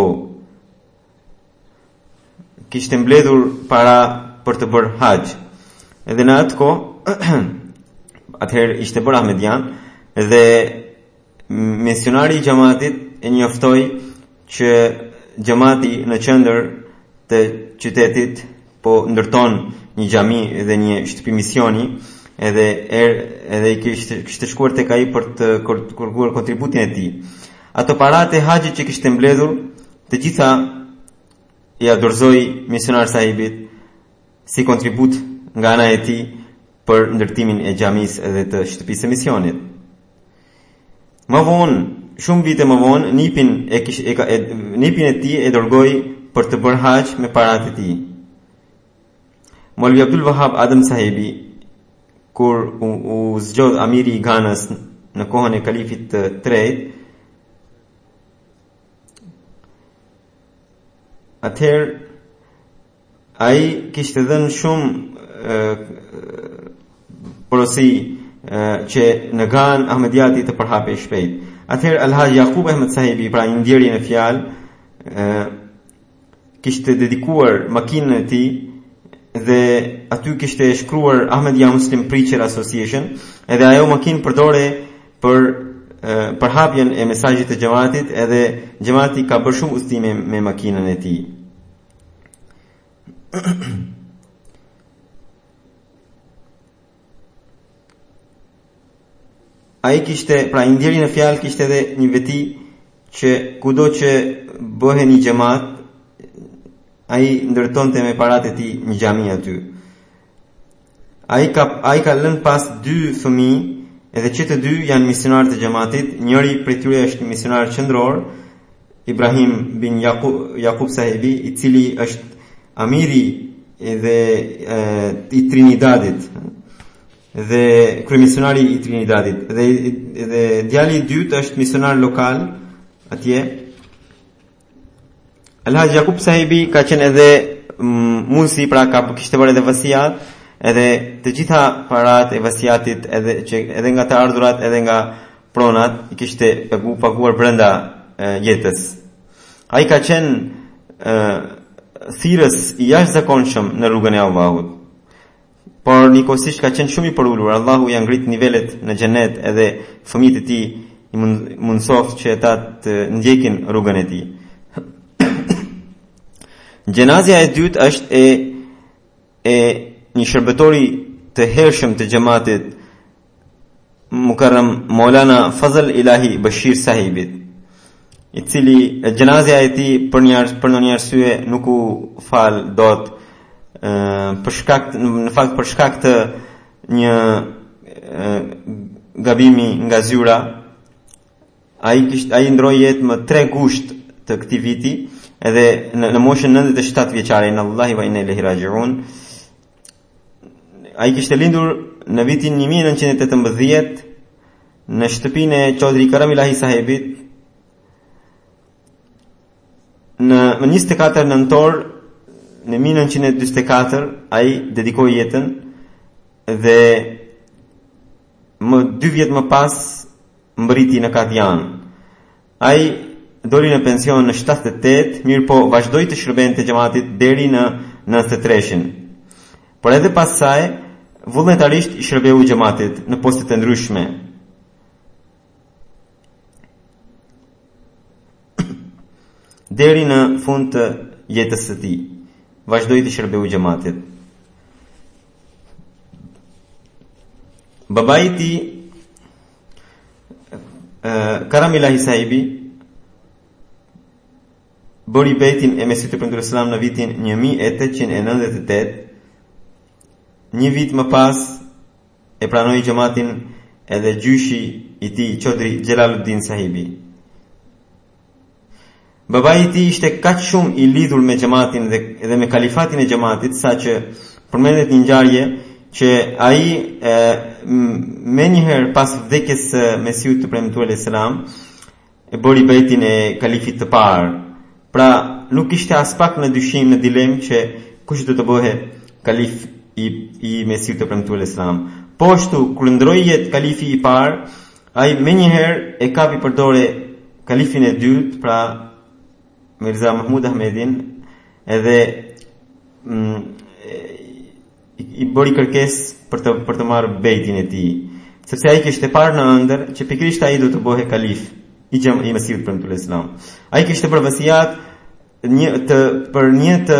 kishte mbledhur para për të bërë haxh. Edhe në atë kohë, atëherë ishte bërë ahmedian, dhe misionari i xhamatit e njoftoi që xhamati në qendër të qytetit po ndërton një xhami dhe një shtëpi misioni, edhe i kishte shkuar tek ai për të kërkuar kontributin e tij. Ato paratë e haxhit që kishte mbledhur, të gjitha ja dorëzoi misionar sahibit si kontribut nga ana e tij për ndërtimin e xhamisë edhe të shtëpisë së misionit. Më vonë shumë vite më vonë nipin e tij e dërgoi për të bërë hax me paratë e tij. Maulvi Abdul Wahab Adam Sahibi, kur u zgjodh amiri i Ghanës në kohën e kalifit të tretë, atëherë ai kishte dhënë shumë porosi që në Ghanë Ahmediati të përhapej shpejt. Atëherë Alhaj Yaqub Ahmed Sahibi, pra një ndjerje në fjalë, kishte dedikuar makinën e tij dhe aty kishte shkruar Ahmadiyya Muslim Preacher Association, edhe ajo makinë përdore për përhapjen e mesazhit të xhamatit, edhe xhamati ka bërë shumë udhëtime me makinën e tij. Ai kishte, pra i ndjeri në fjalë, kishte edhe një veti që kudo që bëhe një xhamat, ai ndërtonte me paratë e tij një xhami aty. Ai ka lënë pas 2 fëmijë, edhe që të 2 janë misionarë të xhamatit. Njëri prej tyre është misionar qendror, Ibrahim bin Yaqub Sahibi, i cili është amiri dhe i Trinidadit dhe kryemisionari i Trinidadit, dhe djali i dytë është misionar lokal atje. Alhaj Yaqub Sahibi ka qenë edhe musi, pra kishte bërë edhe vasiat, edhe të gjitha parat e vasiatit, edhe nga të ardhurat, edhe nga pronat, i kishte paguar brenda jetës. Ai ka qenë thirrës i jashtëzakonshëm në rrugën e Allahut, por nikosisht ka qenë shumë i përulur. Allahu ja ngrit nivelet në xhenet, edhe fëmijët e tij i mundsoft që ata të ndjekin rrugën e tij. Gjenazja e dytë është e një shërbetori të hershëm të xhamatit, Mukarram Maulana Fazl Ilahi Bashir Sahibit, i cili gjenazja e tij për ndonjë arsye nuk u fal dot, për shkak të një gabimi nga zyra. Ai ndroi jetë më 3 gusht të këtij viti, edhe në moshën 97 vjeçare. Inna Allahi wa inna ilaihi raji'un. Ai kishte lindur në vitin 1918 në shtëpinë e Chaudhry Karam Ilahi Sahibit. Në 24 nëntor në 1944 ai dedikoi jetën, dhe 2 vjet më pas mbriti në Kadian. Ai doli në pension në 78, mirë po vazhdoi të shërbente xhamatit deri në 93-shin. Por edhe pas saj vullnetarisht i shërbeu xhamatit në poste të ndryshme. Deri në fund të jetës së tij vazhdoi të shërbeu xhamatit. Babai i tij Karam Ilahi Sahibi bëri betin e Mesihut të Premtuar Islam në vitin 1898. Një vit më pas e pranoi xhamatin edhe gjyshi i tij Chaudhry Jalaluddin Sahibi. Babai i tij ishte kaq shumë i lidhur me xhamatin dhe me kalifatin e xhamatit, saqë përmendet një ngjarje që ai më njëherë pas vdekjes së Mesihut të Premtuar Islam e bëri betin e kalifit të parë. Pra nuk ishte as pak në dyshim, në dilemë që kush do të bëhe kalif i Mesihut të Premtuar Islam. Po ashtu kur ndroi jetë kalifi i parë, ai më njëherë e kapi përdore kalifin e dytë, pra Mirza Mahmud Ahmedin, edhe i bëri kërkesë për të marrë bejtin e tij, sepse ai kishte parë në ëndër që pikërisht ai do të bëhe kalif i Mesihut të Premtuar Islam. Ai kishte bërë vasiat për një të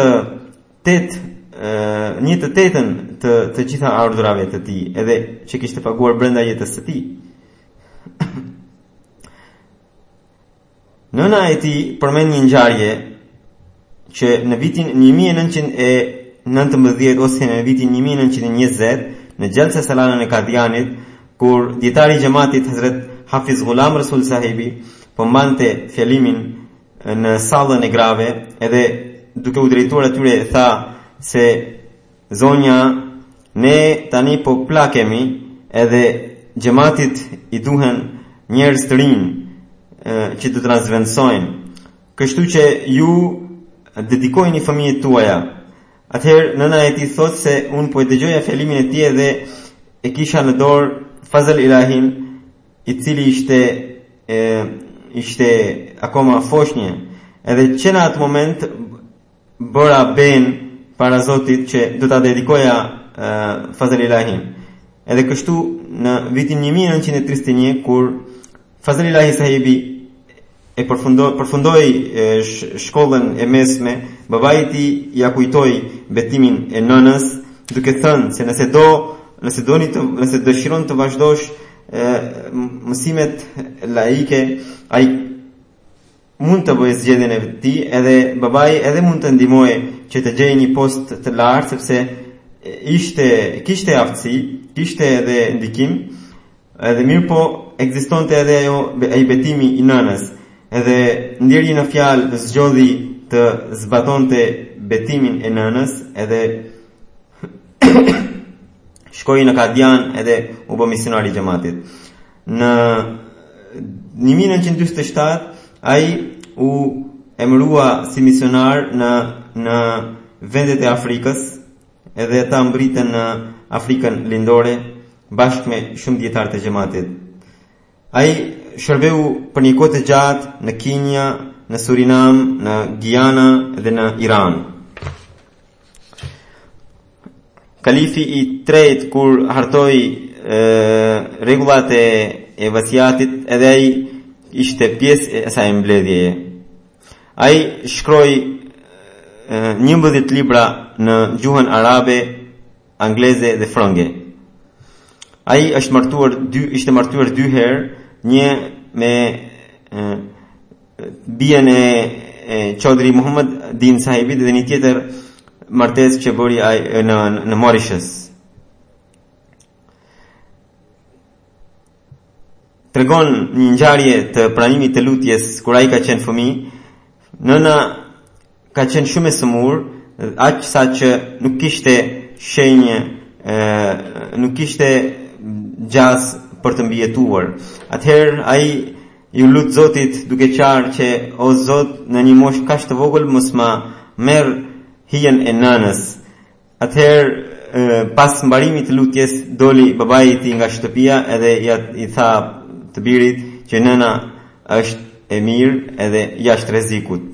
tetën të gjitha ardhurave të tij, edhe që kishte paguar brenda jetës së tij. Nëna e tij përmend një ngjarje që në vitin 1919 ose në vitin 1920 në Gjelsa Salanën e Kadianit, kur dietari i xhamatit Hazrat Hafiz Ghulam Rasul Sahibi po mbante fjalimin në sallën e grave, edhe duke u drejtuar atyre tha se zonja, ne tani po plakemi, edhe xhamatit i duhen njerëz të rinj që të transvendësojnë. Kështu që ju dedikojeni fëmijët tuaja. Atëherë nëna e tij thotë se unë po e dëgjoja fjalimin e tij dhe e kisha në dorë Fazl Ilahin, i cili ishte akoma foshnje, edhe që në atë moment bëra ben para Zotit që do ta dedikoja Fazl Ilahin. Edhe kështu në vitin 1931 kur Fazl Ilahi sahibi e përfundoi shkollën e mesme, babai i tij ja kujtoi betimin e nënës, duke thënë se nëse dëshiron të vazhdosh mësimet laike, ai mund të bëjë zgjedhjen e tij, edhe babai edhe mund të ndihmojë që të gjejë një post të lartë, sepse kishte aftësi, kishte edhe ndikim, edhe mirë po ekzistonte edhe ai betimi i nënës. Edhe ndjeri në fjalë zgjodhi të zbatonte betimin e nënës, edhe shkoi në Kadian edhe u bë misionar i xhamatit. Në 1947 ai u emërua si misionar në vendet e Afrikës, edhe ata mbritën në Afrikën lindore bashkë me shumë dietar të xhamatit. Ai shërbeu për një kohë të gjatë në Kinja, në Surinam, në Guyana dhe në Iran. Kalifi i tretë kur hartoi rregullat e vasiatit, edhe ai ishte pjesë e asaj mbledhjeje. Ai shkroi 11 libra në gjuhën arabe, angleze dhe frënge. Ai ishte martuar 2 herë, një me bijen e Chaudhry Muhammad Din sahibit dhe një tjetër martesë që bëri në Mauritius. Tregon një ngjarje të pranimit të lutjes kur ai ka qenë fëmijë. Nëna ka qenë shumë e sëmur, aq sa që nuk kishte shenjë, nuk kishte gjas për të mbijetuar. Atëherë ai ju lut Zotit duke qarë që o Zot, në një moshë kaq të vogël mos ma merr hijen e nënës. Atëherë pas mbarimit të lutjes doli babai i tij nga shtëpia edhe i tha të birit që nëna është e mirë edhe jashtë rrezikut.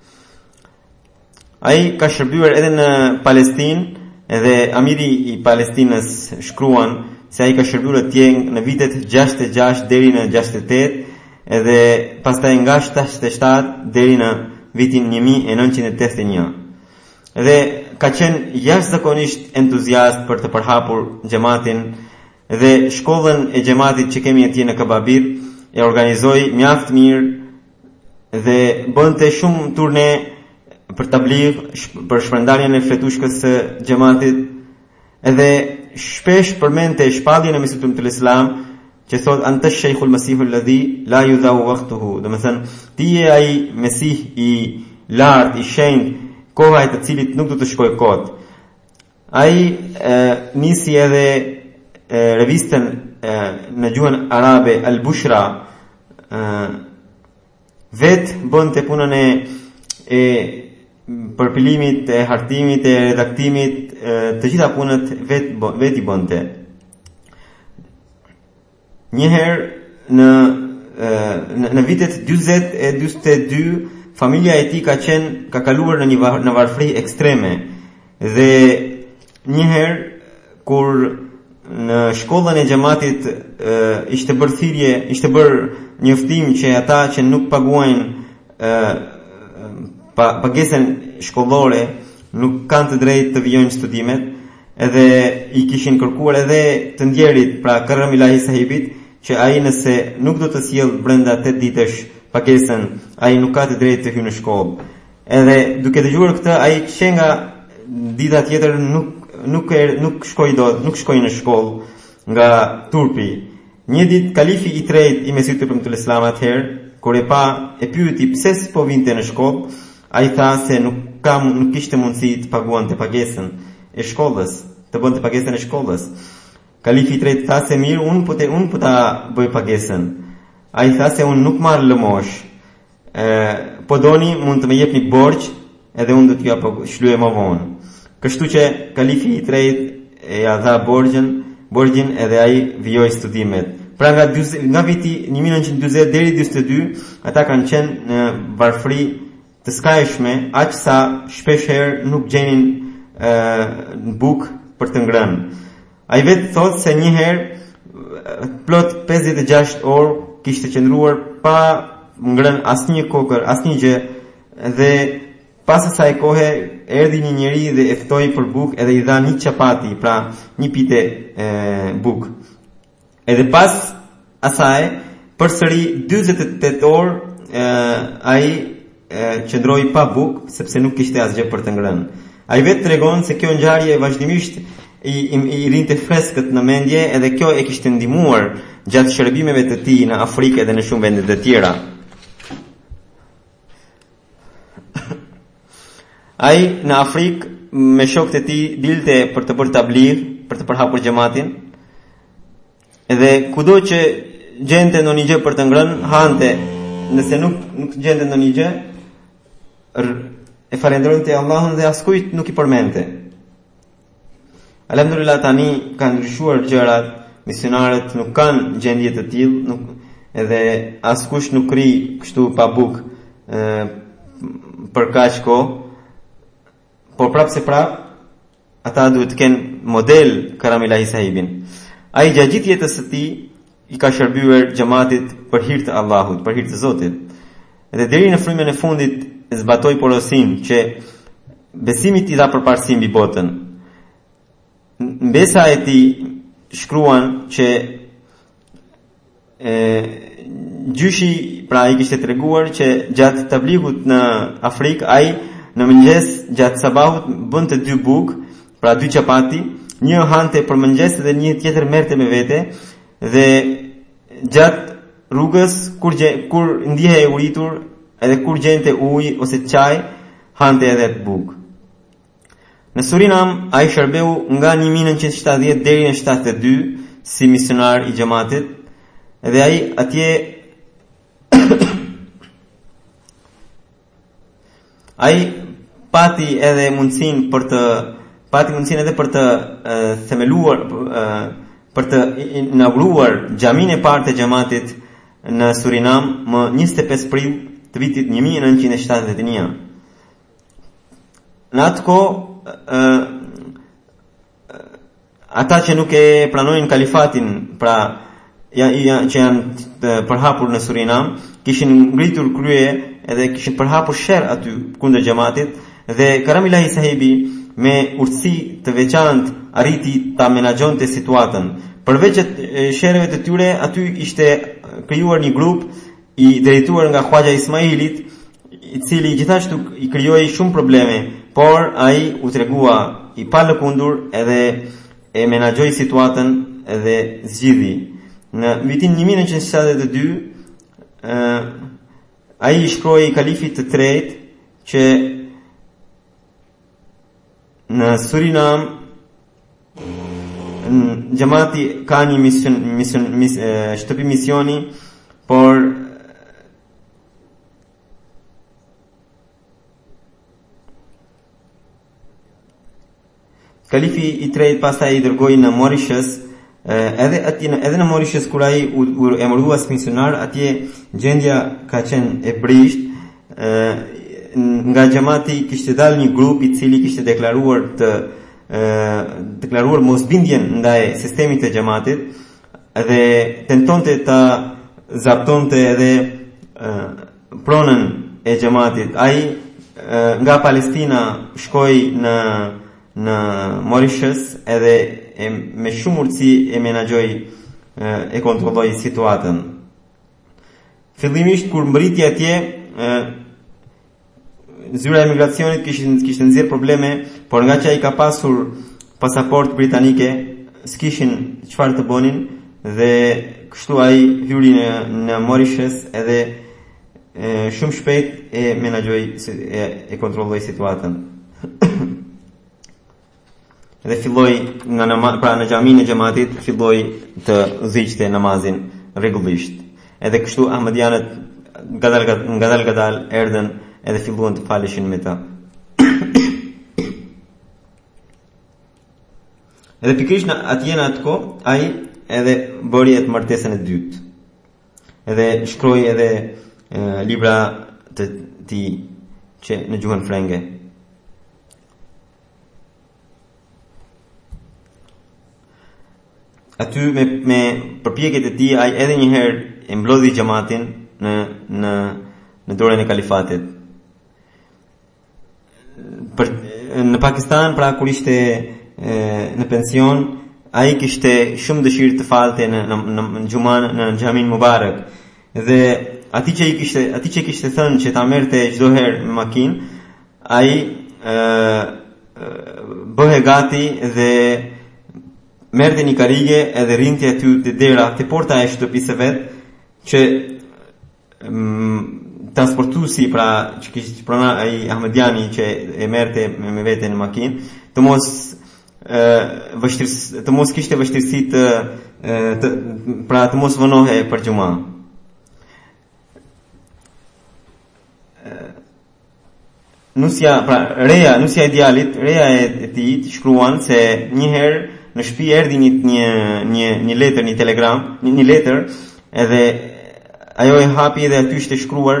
Ai ka shërbyer edhe në Palestinë, edhe amiri i Palestinës shkruan se ai ka shërbyer atje në vitet 66 deri në 68, edhe pastaj nga 77 deri në vitin 1981. Dhe ka qenë jashtëzakonisht entuziast për të përhapur xhamatin, dhe shkollën e xhamatit që kemi atje në Kababir e organizoi mjaft mirë dhe bënte shumë turne për tabligh, për shpërndarjen e fletushkës së xhamatit, edhe shpesh përmendte shpalljen e Mesihut të Islam që thot anta sheikhul masihul ladhi la yudau waqtuhu, do të thënë ti je ai mesih i lartë, i shenjtë, koha e të cilit nuk do të shkojë kot. Ai nisi edhe revistën në gjuhën arabe Al Bushra, vet bënte punën e përpilimit, e hartimit, e redaktimit, të gjitha punët vet i bënte. Njëherë në vitet 40 e 42 familja e tij ka kaluar në varfëri ekstreme, dhe njëherë kur në shkollën e xhamatit ishte bërë thirrje, ishte bërë njoftim që ata që nuk paguajnë pagesën shkollore nuk kanë të drejtë të vijojnë studimet, edhe i kishin kërkuar edhe të ndjerit, pra Karam Ilahi sahibit, që ai nëse nuk do të sjell brenda 8 ditësh pagesën, ai nuk ka të drejtë të hyjë në shkollë. Edhe duke dëgjuar këtë, ai që nga dita tjetër nuk shkoi në shkollë nga turpi. Një ditë kalifi i tretë i Mesihut të Islam atëherë kur e pa e pyeti pse s'po vinte në shkollë, ai tha se nuk kishte mundësi të paguante pagesën e shkollës, të bënte pagesën e shkollës. Kalifi i tretë tha se mirë, unë po ta bëj pagesën. Ai tha se unë nuk marr lëmosh. Po doni mund të më jepni borxh, edhe unë do t'ju apo shlyej më vonë. Kështu që kalifi i tretë e ja dha borxhin edhe ai vijoi studimet. Pra nga viti 1940 deri 42, ata kanë qenë në varfëri të skajshme, aq sa shpesh herë nuk gjenin bukë për të ngrënë. Ai vetë thotë se një herë plot 56 orë kishte qëndruar pa ngrënë asnjë kokër, asnjë gjë, dhe pas asaj kohe erdhi një njeri dhe e ftoi për bukë edhe i dha një çapati, pra një pite bukë. Edhe pas asaj përsëri 48 orë ai qëndroi pa bukë sepse nuk kishte asgjë për të ngrënë. Ai vetë tregon se kjo ngjarje vazhdimisht i rinte freskët në mendje, edhe kjo e kishte ndihmuar gjatë shërbimeve të tij në Afrikë edhe në shumë vende të tjera. Ai në Afrikë me shokët e tij dilte për të bërë tabligh, për të përhapur xhamatin. Edhe kudo që gjente ndonjë gjë për të ngrënë, hante. Nëse nuk gjente ndonjë gjë, e falendronte Allahun dhe askujt nuk i përmente. Alhamdulillah tani kanë ndryshuar gjërat, misionarët nuk kanë gjendje të tillë, edhe askush nuk ri kështu pa bukë për kaq kohë. Por prapë se prapë ata duhet të kenë model Karamilahi sahibin. Ai gjatë gjithë jetës së tij i ka shërbyer xhamatit për hir të Allahut, për hir të Zotit. Dhe deri në frymën e fundit zbatoi porosinë që besimi i dha përparësi mbi botën. Mbesa e tij shkruan që gjyshi pra i kishte treguar që gjatë tablighut në Afrikë ai në mëngjes gjatë sabahut bënte 2 bukë, pra 2 çapati, një hante për mëngjes dhe një tjetër merrte me vete, dhe gjatë rrugës kur ndihej e uritur edhe kur gjente ujë ose çaj, hante edhe të bukë. Në Surinam ai shërbeu nga 1970 deri në 72 si misionar i xhamatit, dhe ai atje ai pati edhe mundësinë për të themeluar, për të inauguruar xhamin e parë të xhamatit në Surinam më 25 prill të vitit 1971. Në atë kohë ata që nuk e pranojnë kalifatin, pra që janë të përhapur në Surinam, kishin ngritur krye edhe kishin përhapur sherr aty kundër xhamatit, dhe Karamilahi sahibi me urtësi të veçantë arriti ta menaxhonte situatën. Përveç sherreve të tyre, aty ishte krijuar një grup i drejtuar nga Khwaja Ismailit, i cili gjithashtu i krijoi shumë probleme, por ai u tregua i palëkundur edhe e menaxhoi situatën edhe zgjidhi. Në vitin 1972 ai i shkroi kalifit të tretë që në Surinam xhamati ka një shtëpi misioni, por kalifi i tretë pastaj i dërgoi në Mauritius, edhe në Mauritius kur ai u emërua si misionar, atje gjendja ka qenë e prisht. Nga xhamati kishte dalë një grup i cili kishte deklaruar mosbindjen ndaj sistemit të xhamatit dhe tentonte ta zaptonte edhe pronën e xhamatit. Ai nga Palestina shkoi në Mauritius edhe me shumë urtësi e menaxhoi e kontrolloi situatën. Fillimisht kur mbriti atje, zyra e migracionit kishte nxjerr probleme, por nga që ai ka pasur pasaport britanike, s'kishin çfarë të bënin, dhe kështu ai hyri në Mauritius edhe shumë shpejt e menaxhoi e kontrolloi situatën. Dhe filloi në xhaminë e xhamatit filloi të zgjidhte namazin rregullisht. Edhe kështu ahmedianët ngadal erdhën edhe filluan të faleshin me ta. Edhe pikërisht atje në atë kohë ai edhe bëri atë martesën e dytë. Edhe shkroi edhe libra të tij që në gjuhën frenge. Aty me përpjekjet e tij ai edhe një herë e mblodhi xhamatin në dorën e kalifatit. Në Pakistan, pra kur ishte në pension, ai kishte shumë dëshirë të falte në xhuman në xhamin Mubarak. Dhe atij që kishte thënë që ta merrte çdo herë me makinë, ai bëhe gati dhe merrte një karige edhe rinte aty te dera, te porta e shtëpisë vet, që transportuesi pra që kishte prana ai ahmediani që e merrte me vete në makinë, të mos kishte vështirësi pra të mos vonohe për xhuma. Nusja e djalit, reja e tij shkruan se një herë në shtëpi erdhi një letër, një telegram, një letër, edhe ajo e hapi dhe aty ishte shkruar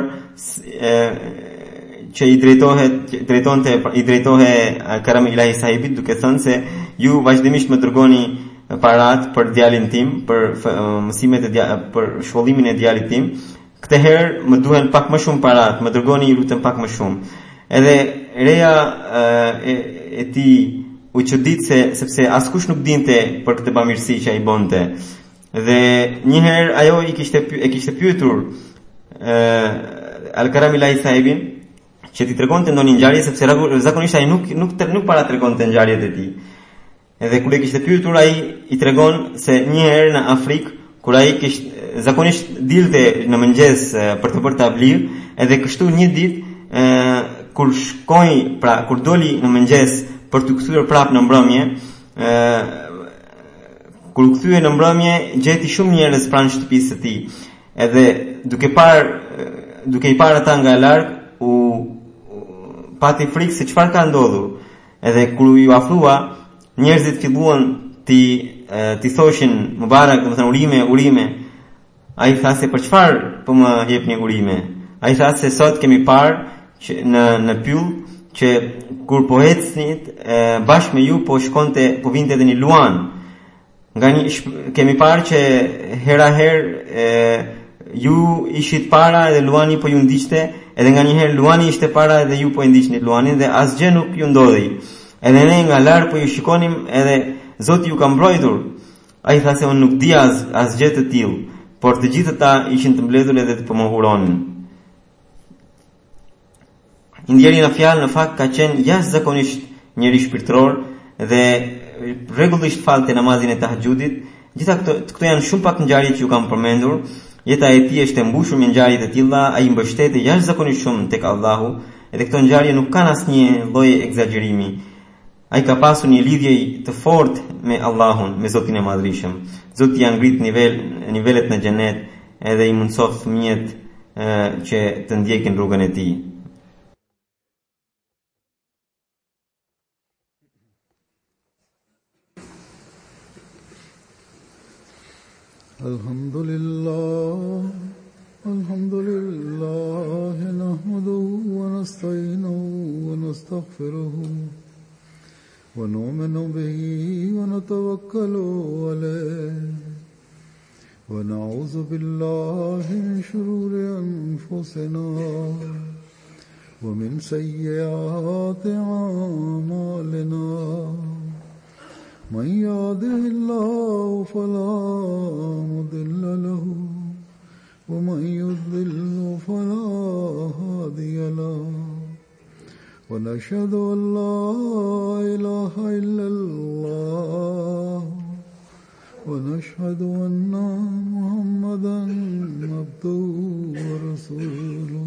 që i drejtohe Karam Ilahi sahibit, duke thënë se ju vazhdimisht më dërgoni parat për djalin tim, për mësimet për shkollimin e djalit tim. Këtë herë më duhen pak më shumë parat, më dërgoni ju lutem pak më shumë. Edhe reja e tij u çudit sepse askush nuk dinte për këtë bamirësi që ai bonte. Dhe një herë ajo e kishte pyetur Al-Karam Ilahi sahibin që t'i tregonte ndonjë ngjarje, sepse zakonisht ai nuk para tregonte ngjarjet e tij. Edhe kur e kishte pyetur, ai i tregon se një herë në Afrikë, kur ai zakonisht dilte në mëngjes për të bërë tabligh, edhe kështu një ditë kur doli në mëngjes për të kthyer prapë në mbrëmje, kur kthye në mbrëmje gjeti shumë njerëz pranë shtëpisë së tij. Edhe duke i parë ata nga larg, u pati frikë se çfarë ka ndodhur. Edhe kur ju afrua, njerëzit filluan ti thoshin Mubarak, domethënë urime. Ai tha se për çfarë po më jepni urime? Ai tha se sot kemi parë që në pyll që kur po ecnit bashkë me ju po vinte edhe një luan. Kemi parë që hera herë ju ishit para edhe luani po ju ndiqte, edhe nga një herë luani ishte para edhe ju po i ndiqni luanin dhe asgjë nuk ju ndodhi. Edhe ne nga larg po ju shikonim edhe Zoti ju ka mbrojtur. Ai tha se unë nuk di asgjë të tillë, por të gjithë ata ishin të mbledhur edhe të pomohuronin. Indjeri në fjalë në fakt ka qenë jashtëzakonisht njëri shpirtëror dhe rregullisht falte namazin e tahajjudit. Gjitha këto janë shumë pak ngjarje që ju kam përmendur. Jeta e tij është e mbushur me ngjarje të tilla, ai mbështetet jashtëzakonisht shumë tek Allahu, edhe këto ngjarje nuk kanë asnjë lloj egzagjerimi. Ai ka pasur një lidhje të fortë me Allahun, me Zotin e Madhërisëm. Zoti ia ngrit nivelet në xhenet edhe i mundsof fëmijët që të ndjekin rrugën e tij. Alhamdulillah nahmaduhu wa nasta'inuhu wa nastaghfiruhu wa nu'minu bihi wa natawakkalu alayhi wa na'udhu billahi min shururi anfusina wa min sayyiati a'malina. من يهده الله فلا مضل له ومن يضلل فلا هادي له ونشهد أن لا إله إلا الله ونشهد أن محمدا عبده ورسوله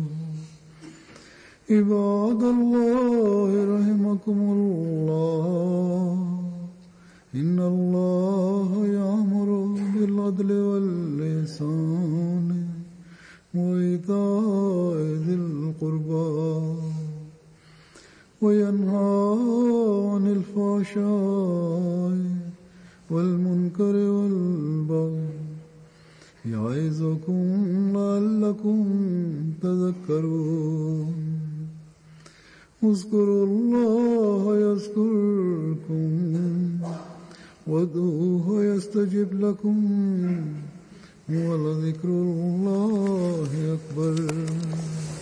عباد الله رحمكم الله إن الله يأمر بالعدل والإحسان وإيتاء ذي القربى وينهى عن الفحشاء والمنكر والبغي يعظكم لعلكم تذكرون اذكروا الله يذكركم وادعوه يستجب لكم ولذكر الله أكبر